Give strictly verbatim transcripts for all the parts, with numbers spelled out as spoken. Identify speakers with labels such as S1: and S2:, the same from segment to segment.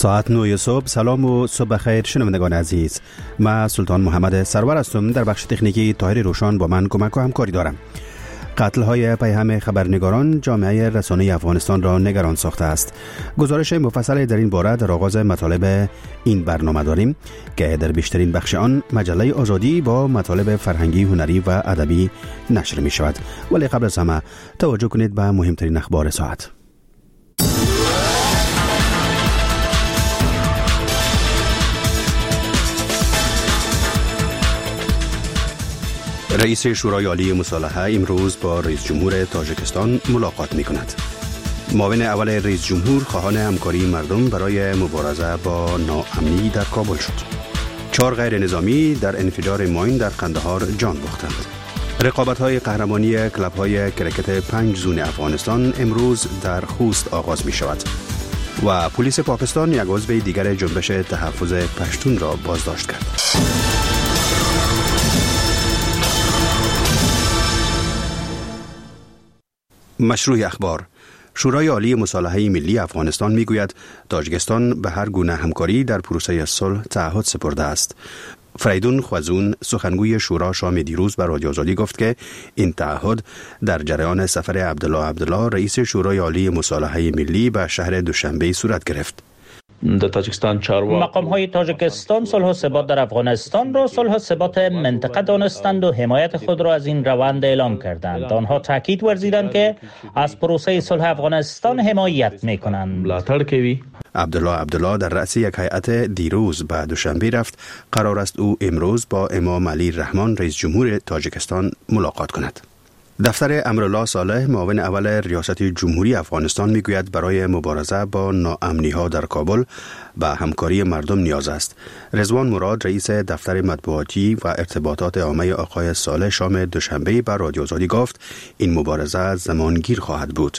S1: ساعت نه صبح. سلام و صبح خیر شنوندگان عزیز. من سلطان محمد سرور هستم. در بخش تکنیکی طاهر روشان با من کمک و همکاری دارم. قتل های پیهم خبرنگاران جامعه رسانه افغانستان را نگران ساخته است. گزارش مفصل در این باره در آغاز مطالب این برنامه داریم که در بیشترین بخش آن مجله آزادی با مطالب فرهنگی، هنری و ادبی نشر می شود. ولی قبل از همه توجه کنید به مهمترین اخبار ساعت. رئیس شورای عالی مصالحه امروز با رئیس جمهور تاجیکستان ملاقات می کند. معاون اول رئیس جمهور خواهان همکاری مردم برای مبارزه با ناامنی در کابل شد. چهار غیر نظامی در انفجار ماین در قندهار جان باختند. رقابت‌های قهرمانی کلب‌های کرکت پنج زون افغانستان امروز در خوست آغاز می شود. و پلیس پاکستان یک عضو دیگر جنبش تحفظ پشتون را بازداشت کرد. مشروع اخبار. شورای عالی مصالحه ملی افغانستان میگوید تاجیکستان به هر گونه همکاری در پروسه صلح تعهد سپرده است. فریدون خوازون سخنگوی شورا شام دیروز به رادیو آزادی گفت که این تعهد در جریان سفر عبدالله عبدالله رئیس شورای عالی مصالحه ملی به شهر دوشنبه صورت گرفت.
S2: در تاجیکستان مقام های تاجیکستان صلح و ثبات در افغانستان را صلح و ثبات منطقه دانستند و حمایت خود را از این روند اعلام کردند. آنها تاکید ورزیدند که از پروسه صلح افغانستان حمایت می‌کنند.
S1: عبدالله عبدالله در رأس یک هیئت دیروز به دوشنبه رفت. قرار است او امروز با امام علی رحمان رئیس جمهور تاجیکستان ملاقات کند. دفتر امرالله صالح معاون اول ریاست جمهوری افغانستان میگوید برای مبارزه با ناامنی‌ها در کابل به همکاری مردم نیاز است. رضوان مراد رئیس دفتر مطبوعاتی و ارتباطات عامه آقای صالح شام دوشنبه بر رادیو آزادی گفت این مبارزه زمانگیر خواهد بود.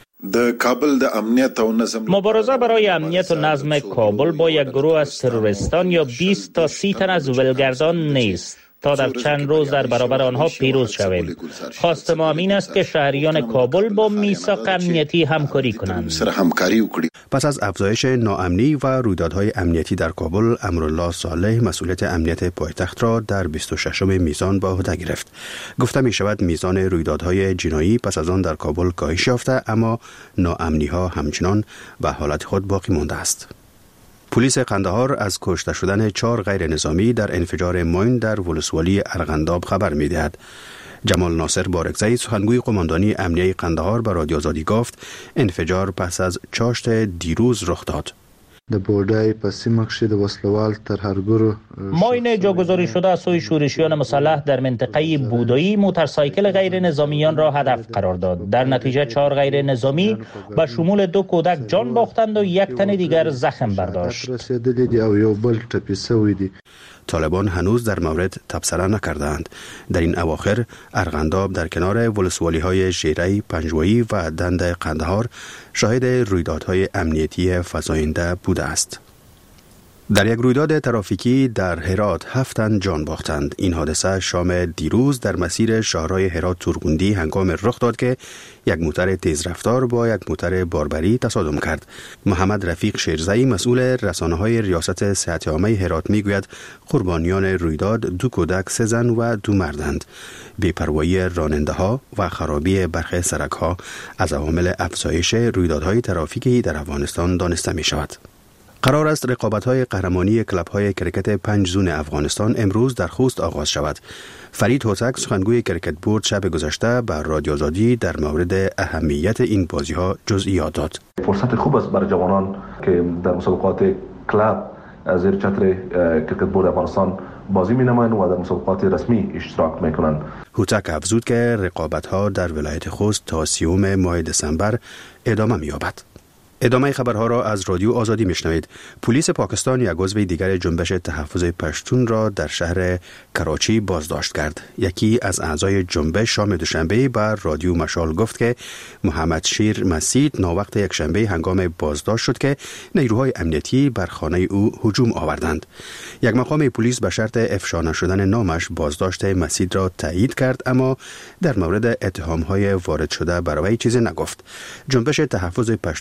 S2: مبارزه برای امنیت و نظم کابل با یک گروه از تروریستان یا بیست تا سی تن از ولگردان نیست تا در چند روز در برابر آنها پیروز شویم. خواست ما این است که شهریان کابل با میثاق امنیتی همکاری کنند.
S1: پس از افزایش ناامنی و رویدادهای امنیتی در کابل، امرالله صالح مسئولیت امنیت پایتخت را در بیست و ششم میزان به عهده گرفت. گفته می شود میزان رویدادهای جنایی پس از آن در کابل کاهش یافته، اما ناامنی‌ها همچنان به حالت خود باقی مانده است. پلیس قندهار از کشته شدن چهار غیر نظامی در انفجار ماین در ولسوالی ارغنداب خبر می دهد. جمال ناصر بارکزئی سخنگوی قماندانی امنیه قندهار به رادیو آزادی گفت انفجار پس از چاشت دیروز رخ داد.
S3: د بودای په سیمه کې د وسلوال ترهګرو
S2: ماین جاگذاری شده از سوی شورشیان مسلح در منطقه بودایی موتورسایکل غیر نظامیان را هدف قرار داد. در نتیجه چهار غیر نظامی به شمول دو کودک جان باختند و یک تن دیگر زخم برداشت.
S1: طالبان هنوز در مورد تبصره نکردند. در این اواخر ارغنداب در کنار ولسوالی های ژیری، پنجوایی و دند قندهار شاهد رویدادهای امنیتی فزاینده بوده است. در یک رویداد ترافیکی در هرات هفت تن جان باختند. این حادثه شام دیروز در مسیر شاهراه هرات تورگوندی هنگام رخ داد که یک موتر تیزرفتار با یک موتر باربری تصادم کرد. محمد رفیق شیرزئی مسئول رسانه‌های ریاست صحت عامه هرات میگوید قربانیان رویداد دو کودک، سه زن و دو مردند. بی‌پروایی راننده‌ها و خرابی برخی سرک‌ها از عوامل افزایش رویدادهای ترافیکی در افغانستان دانسته می‌شود. قرار است رقابت‌های قهرمانی کلب‌های کرکت پنج زون افغانستان امروز در خوست آغاز شود. فرید هوتک سخنگوی کرکت بورد شب گذشته بر رادیو آزادی در مورد اهمیت این بازی‌ها جزئیات داد.
S4: فرصت خوب است برای جوانان که در مسابقات کلب از زیر چتر کرکت بورد افغانستان بازی می‌نمایند و در مسابقات رسمی اشتراک می‌کنند.
S1: هوتک افزود که رقابت‌ها در ولایت خوست تا سیوم ماه دسامبر ادامه می‌یابد. ادامه خبرها را از رادیو آزادی میشنوید. پلیس پاکستان یک عضو دیگر جنبش تحفظ پشتون را در شهر کراچی بازداشت کرد. یکی از اعضای جنبش شام دوشنبه بر رادیو مشال گفت که محمد شیر مسید ناوقت یک شنبه هنگام بازداشت شد که نیروهای امنیتی بر خانه او هجوم آوردند. یک مقام پلیس به شرط افشا نشدن نامش بازداشت مسید را تایید کرد، اما در مورد اتهام‌های وارد شده بر وی چیزی نگفت. جنبش تحفظ پشتون که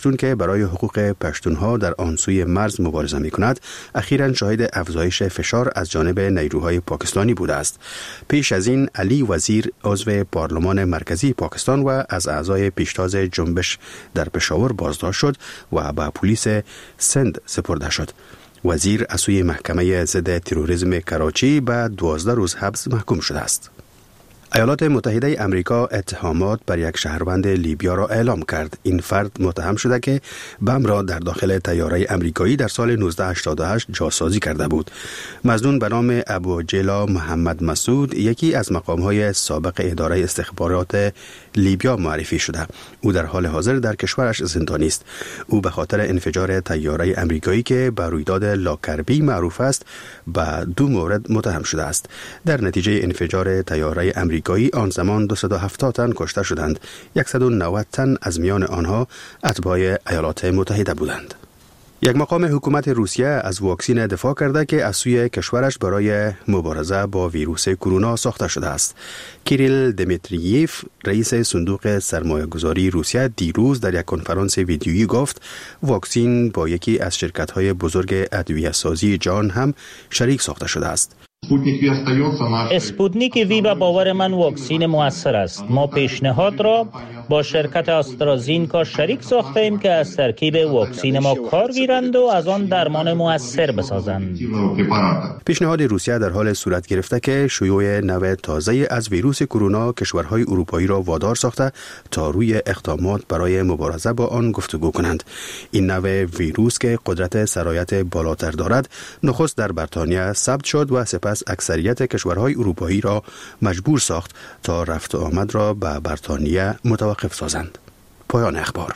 S1: برای حقوق پشتونها در آن سوی مرز مبارزه می کند، اخیراً شاهد افزایش فشار از جانب نیروهای پاکستانی بوده است. پیش از این علی وزیر عضو پارلمان مرکزی پاکستان و از اعضای پیشتاز جنبش در پشاور بازداشت شد و به پلیس سند سپرده شد. وزیر از سوی محکمه ضد تروریسم کراچی به دوازده روز حبس محکوم شده است. ایالات متحده امریکا اتهامات بر یک شهروند لیبیا را اعلام کرد. این فرد متهم شده که بم را در داخل طیاره امریکایی در سال نوزده هشتاد و هشت جاسازی کرده بود. مظنون به نام ابو جیلا محمد مسعود یکی از مقام‌های سابق اداره استخبارات لیبیا معرفی شده. او در حال حاضر در کشورش زندانی است. او به خاطر انفجار طیاره امریکایی که به رویداد لاکربی معروف است به دو مورد متهم شده است. در نتیجه انفجار طیاره امریکایی آن زمان دویست و هفتاد تن کشته شدند. صد و نود تن از میان آنها اتباع ایالات متحده بودند. یک مقام حکومت روسیه از واکسن دفاع کرده که از سوی کشورش برای مبارزه با ویروس کرونا ساخته شده است. کیریل دمیترییف رئیس صندوق سرمایه‌گذاری روسیه دیروز در یک کنفرانس ویدیویی گفت واکسن با یکی از شرکت‌های بزرگ ادویه‌سازی جهان هم شریک ساخته شده است.
S2: اسپوتنیک وی به باور من واکسین مؤثر است. ما پیشنهاد را با شرکت آسترازینکا شریک ساخته ایم که از ترکیب واکسین ما کار گیرند و از آن درمان مؤثر بسازند.
S1: پیشنهاد روسیه در حال صورت گرفته که شیوع نوع تازه از ویروس کرونا کشورهای اروپایی را وادار ساخته تا روی اقدامات برای مبارزه با آن گفتگو کنند. این نوع ویروس که قدرت سرایت بالاتر دارد، نخست در بریتانیا ثبت شد و سپس اکثریت کشورهای اروپایی را مجبور ساخت تا رفت و آمد را به بریتانیا متوقف سازند. پایان اخبار.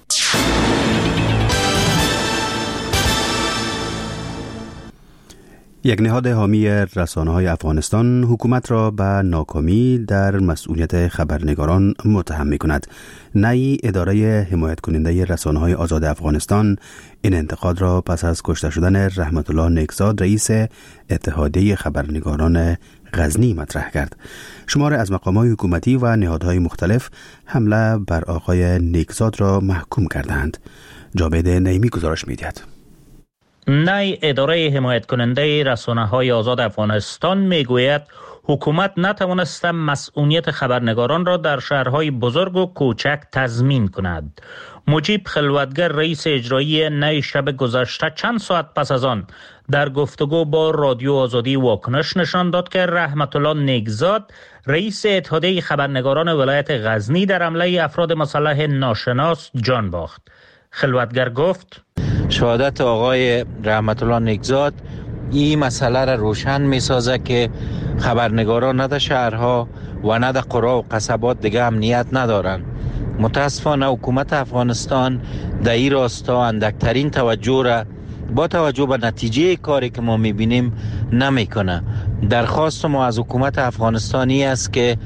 S1: یک نهاد حامی رسانه‌های افغانستان حکومت را به ناکامی در مسئولیت خبرنگاران متهم می‌کند. نئی اداره حمایت کننده رسانه‌های آزاد افغانستان این انتقاد را پس از کشته شدن رحمت الله نیکزاد رئیس اتحادیه خبرنگاران غزنی مطرح کرد. شمار از مقامات حکومتی و نهادهای مختلف حمله بر آقای نیکزاد را محکوم کردند. جاوید نعیمی گزارش می‌دهد.
S2: نئی اداره حمایت کننده رسانه‌های آزاد افغانستان میگوید حکومت نتوانسته مسئولیت خبرنگاران را در شهرهای بزرگ و کوچک تضمین کند. مجیب خلوتگر رئیس اجرایی نئی شب گذشته چند ساعت پس از آن در گفتگو با رادیو آزادی واکنش نشان داد که رحمت الله نیکزاد رئیس اتحادیه خبرنگاران ولایت غزنی در حمله افراد مسلح ناشناس جان باخت. خلوتگر گفت
S5: شهادت آقای رحمت الله نیکزاد این مسئله را روشن می سازه که خبرنگاران نه در شهرها و نه در قرى و قصبات دیگه امنیت ندارن. متاسفانه حکومت افغانستان در این راستا اندکترین توجه را با توجه به نتیجه کاری که ما می بینیم نمی کنه. درخواست ما از حکومت افغانستانی است که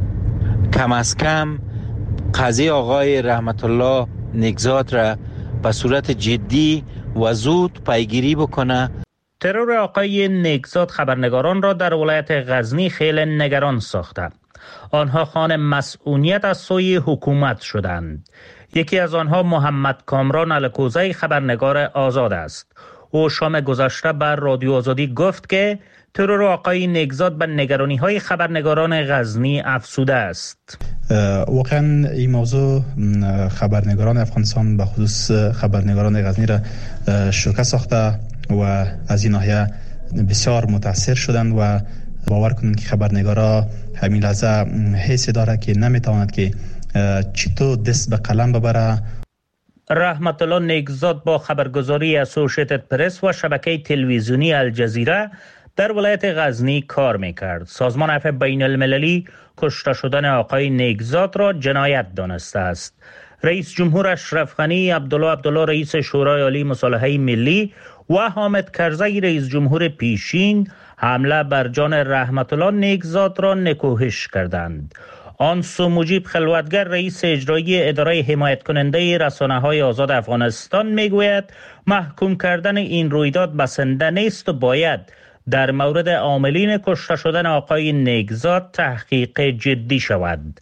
S5: کم از کم قضیه آقای رحمت الله نیکزاد را به صورت جدی و زود پیگیری بکنه.
S2: ترور آقای نیکزاد خبرنگاران را در ولایت غزنی خیلی نگران ساخته. آنها خوان مسئولیت از سوی حکومت شدند. یکی از آنها محمد کامران الکوزی خبرنگار آزاد است. او شام گذشته بر رادیو آزادی گفت که ترور آقای نیکزاد به نگرانی های خبرنگاران غزنی افزوده است.
S6: واقعا این موضوع خبرنگاران افغانستان به خصوص خبرنگاران غزنی را شوکه ساخته و از این ناحیه بسیار متاثر شدند و باور کنند که خبرنگارا همین لحظه حسی داره که نمیتواند که چطور دست به قلم ببره.
S2: رحمت الله نیکزاد با خبرگزاری اسوسییتد پرس و شبکه تلویزیونی الجزیره در ولایت غزنی کار میکرد. سازمان عفو بین المللی کشته شدن آقای نیکزاد را جنایت دانسته است. رئیس جمهور اشرف غنی، عبدالله عبدالله رئیس شورای عالی مصالحه ملی و حامد کرزی رئیس جمهور پیشین حمله بر جان رحمت الله نیکزاد را نکوهش کردند. آن سو مجیب خلوتگر رئیس اجرایی اداره حمایت کننده رسانه‌های آزاد افغانستان میگوید محکوم کردن این رویداد بسنده نیست و باید در مورد عاملین کشته شدن آقای نیکزاد تحقیق جدی شود.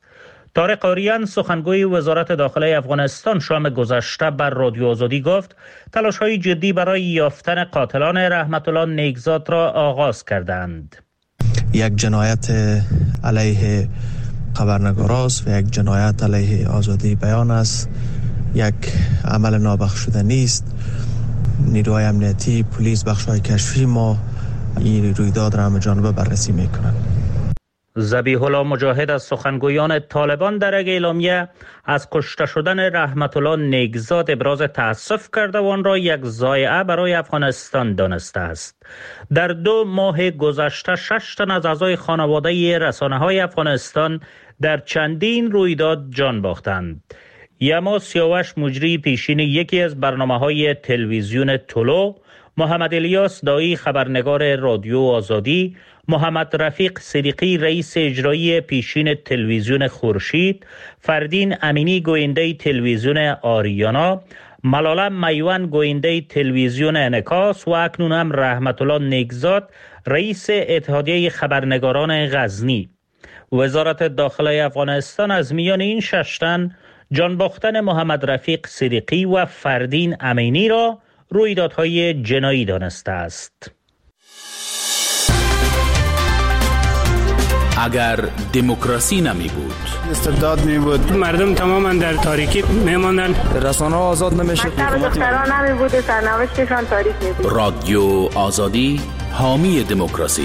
S2: طارق آریان سخنگوی وزارت داخله افغانستان شام گذشته بر رادیو آزادی گفت تلاش‌های جدی برای یافتن قاتلان رحمت الله نیکزاد را آغاز کردند.
S7: یک جنایت علیه خبرنگار است و یک جنایت علیه آزادی بیان است، یک عمل نابخشودنی است. نیروهای امنیتی، پلیس، بخش‌های کشفی ما این رویداد را همه‌جانبه بررسی می‌کنند.
S2: ذبیح الله مجاهد از سخنگویان طالبان در یک اعلامیه از کشته شدن رحمت الله نیکزاد ابراز تأسف کرده و آن را یک ضایعه برای افغانستان دانسته است. در دو ماه گذشته شش تن از اعضای خانواده رسانه‌های افغانستان در چندین رویداد جان باختند. یما سیاوش مجری پیشین یکی از برنامه‌های تلویزیون طلوع، محمد الیاس دایی خبرنگار رادیو آزادی، محمد رفیق صدیقی رئیس اجرایی پیشین تلویزیون خورشید، فردین امینی گوینده تلویزیون آریانا، ملاله میوان گوینده تلویزیون انعکاس و اکنون هم رحمت الله نیکزاد رئیس اتحادیه خبرنگاران غزنی. وزارت داخله افغانستان از میان این شش تن جان باختن محمد رفیق صدیقی و فردین امینی را رویدادهای جنایی دانسته است.
S8: اگر دموکراسی نمی بود،
S9: استبداد می بود،
S10: مردم تماما در تاریکی می ماندن،
S9: رسانه ها آزاد نمی شد،
S11: دختران نمی بود، سرنوشتشان تاریک می بود.
S8: رادیو آزادی حامی دموکراسی.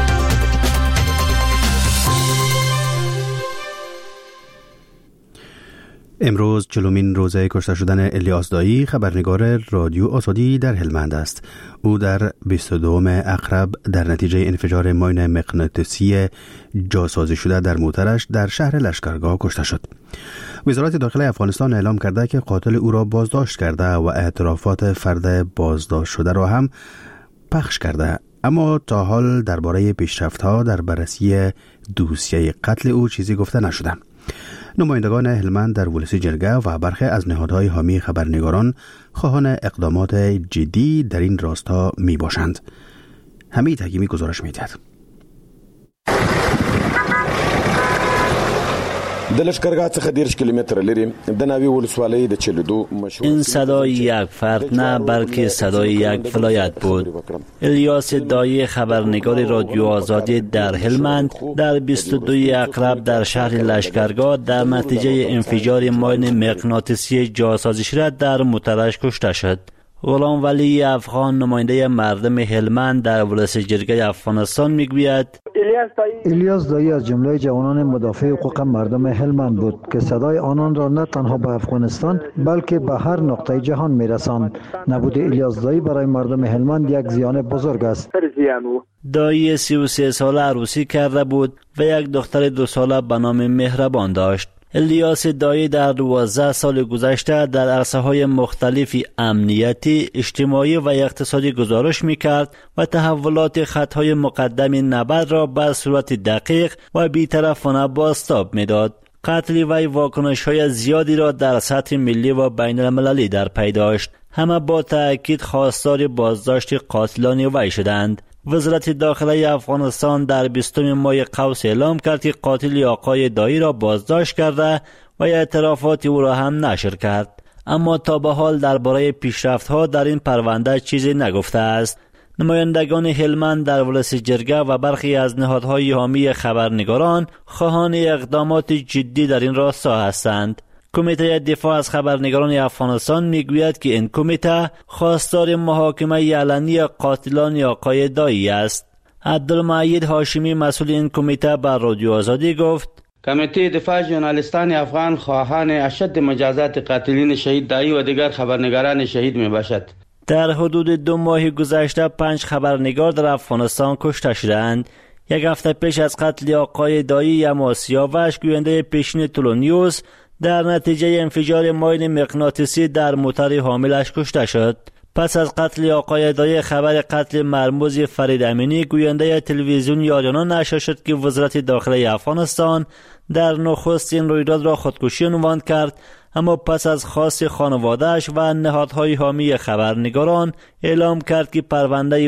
S1: امروز چهلمین روزه کشته شدن الیاس دایی خبرنگار رادیو آزادی در هلمند است. او در بیست و دوم اقرب در نتیجه انفجار ماین مغناطیسی جاسازی شده در موترش در شهر لشکرگاه کشته شد. وزارت داخله افغانستان اعلام کرده که قاتل او را بازداشت کرده و اعترافات فرد بازداشت شده را هم پخش کرده، اما تا حال درباره پیشرفت‌ها در بررسی دوسیه قتل او چیزی گفته نشده. نمایندگان هلمند در ولسی جرگه و برخی از نهادهای حامی خبرنگاران خواهان اقدامات جدی در این راستا می باشند. حمید حکیمی گزارش می دهد.
S12: این صدای یک فرد نه بلکه صدای یک ولایت بود. الیاس دایی خبرنگار رادیو آزادی در هلمند در بیست و دوم اقرب در شهر لشکرگاه در نتیجه انفجار ماین مغناطیسی جاسازی شده در موترش کشته شد. غلام ولی افغان نماینده مردم هلمند در ولسی جرگه افغانستان میگوید
S13: الیاس دایی از جمله جوانان مدافع حقوق مردم هلمند بود که صدای آنان را نه تنها به افغانستان بلکه به هر نقطه جهان میرساند. نبود الیاس دایی برای مردم هلمند یک زیان بزرگ است.
S12: دایی سی و سه ساله عروسی کرده بود و یک دختر دو ساله به نام مهربان داشت. الیاس دایی در دوازده سال گذشته در عرصه‌های مختلفی امنیتی، اجتماعی و اقتصادی گزارش می‌کرد و تحولات خطهای مقدم نبرد را به صورت دقیق و بی‌طرفانه بازتاب می‌داد. قتل وی واکنش‌های زیادی را در سطح ملی و بین‌المللی در پی داشت. همه با تأکید خواستار بازداشت قاتلان وی شدند. وزارت داخله افغانستان در بیستم ماه قوس اعلام کرد که قاتل آقای دایی را بازداشت کرده و اعترافات او را هم نشر کرد، اما تا به حال درباره پیشرفت‌ها در این پرونده چیزی نگفته است. نمایندگان هلمند در ولسی جرگه و برخی از نهادهای حامی خبرنگاران خواهان اقدامات جدی در این راستا هستند. کمیته دفاع از خبرنگاران افغانستان میگوید که این کمیته خواستار محاکمه علنی قاتلان آقای دایی است. عبدالمجید هاشمی مسئول این کمیته بر رادیو آزادی گفت
S14: کمیته دفاع ژورنالیستان افغان خواهان اشد مجازات قاتلین شهید دایی و دیگر خبرنگاران شهید می باشد.
S12: در حدود دو ماه گذشته پنج خبرنگار در افغانستان کشته شدند. یک هفته پیش از قتل آقای دایی یما سیاوش گوینده پیشین طلوع نیوز در نتیجه انفجار ماین مغناطیسی در موتر حاملش کشته شد. پس از قتل آقای دایی خبر قتل مرموز فرید امینی گوینده تلویزیون آریانا نشر شد که وزارت داخله افغانستان در نخست این رویداد را خودکشی عنوان کرد، اما پس از خواست خانواده‌اش و نهادهای حامی خبرنگاران اعلام کرد که پرونده